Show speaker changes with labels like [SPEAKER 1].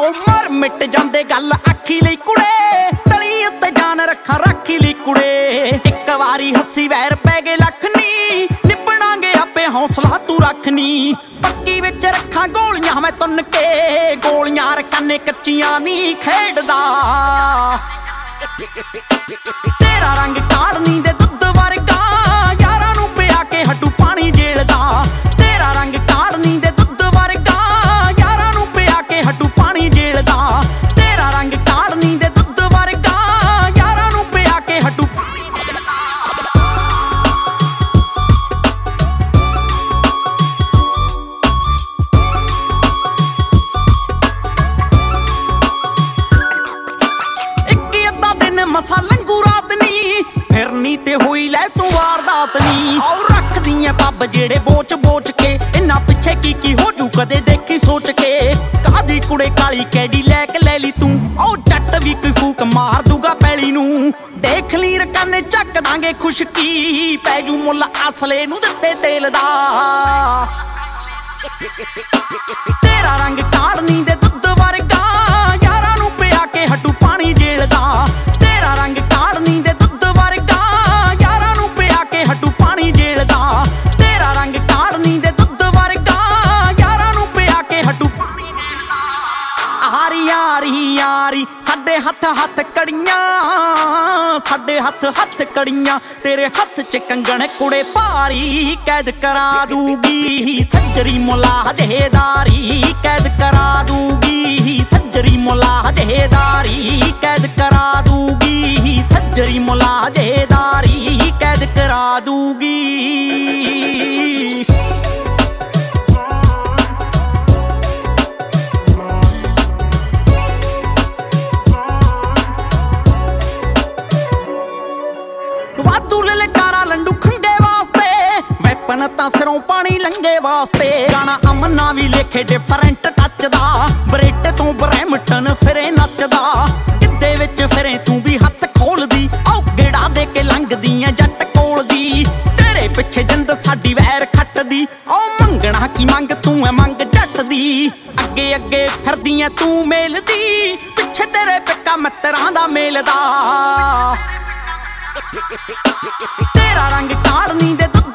[SPEAKER 1] ਆਓ ਮਰ ਮਿਟ ਜਾਂਦੇ ਗੱਲ ਆਖੀ ਲਈ ਕੁੜੇ, ਤਲੀ ਉੱਤੇ ਜਾਨ ਰੱਖਾਂ ਰਾਖੀ ਲਈ ਕੁੜੇ। ਇੱਕ ਵਾਰੀ ਹੱਸੀ ਵੈਰ ਪੈ ਗਏ ਲੱਖ ਨੀ, ਨਿਭਣਾਂਗੇ ਆਪੇ ਹੌਸਲਾ ਤੂੰ ਰੱਖਨੀ। ਪੱਕੀ ਵਿੱਚ ਰੱਖਾਂ ਗੋਲੀਆਂ ਮੈਂ ਤੁੰਨ ਕੇ, ਗੋਲੀਆਂ ਰਕਾਨੇ ਕੱਚੀਆਂ ਨਹੀਂ ਖੇਡਦਾ। ਤੇਰਾ ਰੰਗ ਕਾੜਨੀ ਦੇ ਦੁੱਧ ਵਰਗਾ, ਯਾਰਾਂ ਨੂੰ ਪਿਆ ਕੇ ਹਟੂ ਪਾਣੀ ਜੇਲ੍ਹ ਦਾ। ਤੇਰਾ ਰੰਗ ਕਾੜਨੀ ਦੇ ਦੁੱਧ ਵਰਗਾ, ਯਾਰਾਂ ਨੂੰ ਪਿਆ ਕੇ ਹਟੂ ਪਾਣੀ ਜੇਲ੍ਹ ਦਾ। ਤੇਰਾ ਰੰਗ ਕਾੜਨੀ ਦੇ ਦੁੱਧ ਵਰਗਾ, ਯਾਰਾਂ ਨੂੰ ਪਿਆ ਕੇ ਹਟੂ ਮਸਾ ਲੰਗੂ ਰਾਤ ਨੀ, ਫਿਰਨੀ ਤੇ ਹੋਈ ਲੈ ਤੂੰ ਵਾਰਦਾਤ ਨੀ। ਆਉ ਰੱਖਦੀ ਐ ਪੱਬ ਜਿਹੜੇ ਬੋਚ ਬੋਚ ਕੇ, ਇੰਨਾ ਪਿੱਛੇ ਕੀ ਹੋ ਜੂ ਕਦੇ ਦੇਖੀ ਸੋਚ ਕੇ। ਕਾਦੀ ਕੁੜੇ ਕਾਲੀ ਕੈਡੀ ਲੈ ਕੇ ਲੈ ਲਈ ਤੂੰ, ਆਉ ਜੱਟ ਵੀ ਕੋਈ ਫੂਕ ਮਾਰ ਦੂਗਾ ਪੈਲੀ ਨੂੰ। ਦੇਖ ਲਈ ਰਕਾਨੇ ਚੱਕ ਦਾਂਗੇ ਖੁਸ਼ਕੀ, ਪੈ ਜੂ ਮੁੱਲ ਅਸਲੇ ਨੂੰ ਦਿੱਤੇ ਤੇਲ ਦਾ। ਤੇਰਾ ਰੰਗ ਕਾੜਨੀ ਦੇ ਦੁੱਧ ਵਰਗਾ, ਯਾਰਾਂ ਨੂੰ ਪਿਆ ਕੇ ਹਟੂ ਪਾਣੀ ਜੇਲ੍ਹ ਦਾ। ਤੇਰਾ ਰੰਗ ਕਾੜਨੀ ਦੇ ਦੁੱਧ ਵਰਗਾ, ਯਾਰਾਂ ਨੂੰ ਪਿਆ ਕੇ ਹਟੂ ਪਾਣੀ ਜੇਲ੍ਹ ਦਾ। ਤੇਰਾ ਰੰਗ ਕਾੜਨੀ ਦੇ ਦੁੱਧ ਵਰਗਾ, ਯਾਰਾਂ ਨੂੰ ਪਿਆ ਕੇ ਹਟੂ ਪਾਣੀ ਜੇਲ੍ਹ ਦਾ। ਆਰੀ ਯਾਰੀ ਯਾਰੀ ਸਾਡੇ ਹੱਥ ਹੱਥ ਕੜੀਆਂ, ਸਾਡੇ ਹੱਥ ਹੱਥ ਕੜੀਆਂ। ਤੇਰੇ ਹੱਥ 'ਚ ਕੰਗਣ ਕੁੜੇ ਭਾਰੀ, ਕੈਦ ਕਰਾ ਦੂਗੀ ਸੱਜਰੀ ਮੁਲਾਹਜੇਦਾਰੀ। ਕੈਦ ਕਰਾ ਦੂਗੀ ਸੱਜਰੀ ਮੁਲਾਹਜੇਦਾਰੀ। ਕੈਦ ਕਰਾ ਦੂਗੀ ਸੱਜਰੀ ਮੁਲਾਹਜੇਦਾਰੀ। ਕੈਦ ਕਰਾ ਦੂਗੀ। ਵਾਧੂ ਲਲਕਾਰਾ ਲੰਡੂ ਖੰਗੇ ਵਾਸਤੇ, ਵੈਪਨ ਤਾਂ ਸਿਰੋਂ ਪਾਣੀ ਲੰਗੇ ਵਾਸਤੇ। ਗਾਣਾ ਅਮਨਾ ਵੀ ਲੇਖੇ ਡਿਫਰੈਂਟ ਟੱਚ ਦਾ, ਬਰੇਟੇ ਤੋਂ ਬਰੈਮਟਨ ਫਿਰੇ ਨੱਚਦਾ। ਕਿੱਦੇ ਵਿੱਚ ਫਿਰੇ ਤੂੰ ਵੀ ਹੱਥ ਖੋਲਦੀ, ਆਓ ਗੇੜਾ ਦੇ ਕੇ ਲੰਘਦੀ ਐ ਜੱਟ ਕੋਲ ਦੀ। ਤੇਰੇ ਪਿੱਛੇ ਜਿੰਦ ਸਾਡੀ ਵੈਰ ਖੱਟਦੀ, ਆਓ ਮੰਗਣਾ ਕੀ ਮੰਗ ਤੂੰ ਐ ਮੰਗ ਜੱਟ ਦੀ। ਅੱਗੇ ਅੱਗੇ ਫਿਰਦੀ ਐ ਤੂੰ ਮੇਲਦੀ, ਪਿੱਛੇ ਤੇਰੇ ਪਿੱਕਾ ਮਿੱਤਰਾਂ ਦਾ ਮੇਲਦਾ। ਤੇਰਾ ਰੰਗ ਕਾੜਨੀ ਦੇ ਦੁੱਧ